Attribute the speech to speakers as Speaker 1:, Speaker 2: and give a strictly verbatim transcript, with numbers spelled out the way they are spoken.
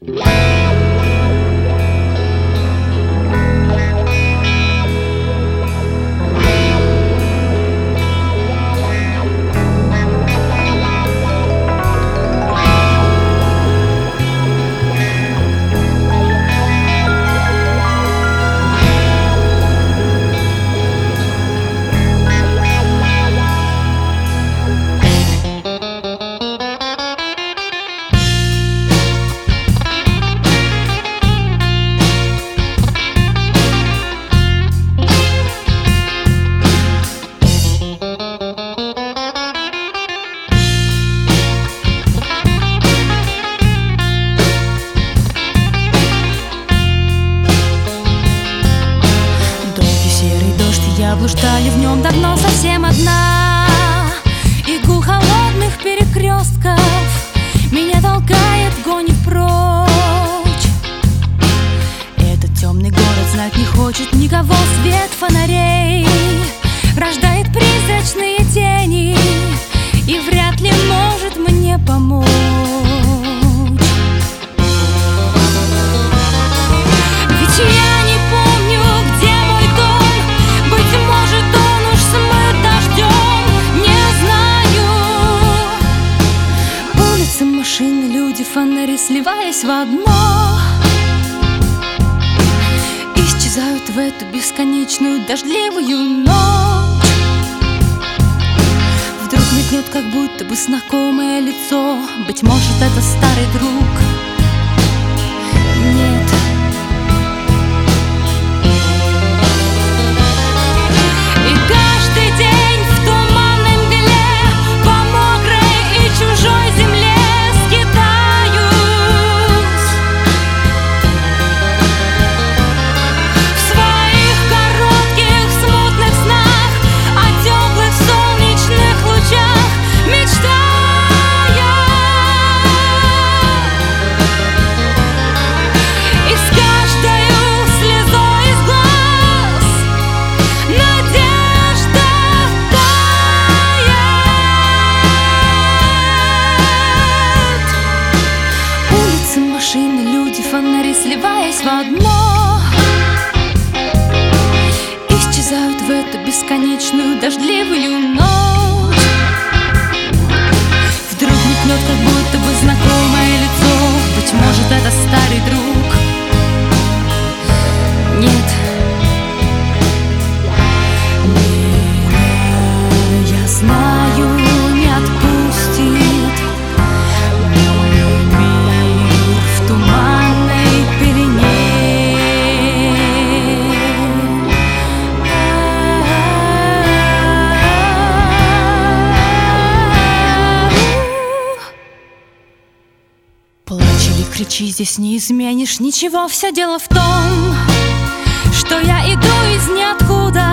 Speaker 1: Я блуждали в нем давно совсем одна, и гул холодных перекрестков меня толкает, гонит прочь. Этот темный город знать не хочет никого, свет фонарей рождает призрачные тени и вряд ли может мне помочь. Ведь я не помню, где мой дом, быть может, он уж смыт дождем, не знаю. Улицы, машины, люди, фонари, сливаясь в одно, исчезают в эту бесконечную дождливую ночь. Вдруг мелькнет как будто бы знакомое лицо, быть может, это старый друг. Нет. И каждый день в туманной мгле по мокрой и чужой земле скитаюсь. В своих коротких смутных снах о теплых солнечных лучах мечтая. И с каждою слезой из глаз надежда тает. Улицы, машины, люди, фонари, сливаясь в одно, исчезают в эту бесконечную дождливую ночь. Вдруг мелькнет как будто бы знакомое лицо, быть может, это старый друг. Нет. Лина, я знаю, не отпустит мой мир в туманной пелене. Плачь или кричи, здесь не изменишь ничего. Все дело в том, что я иду из ниоткуда,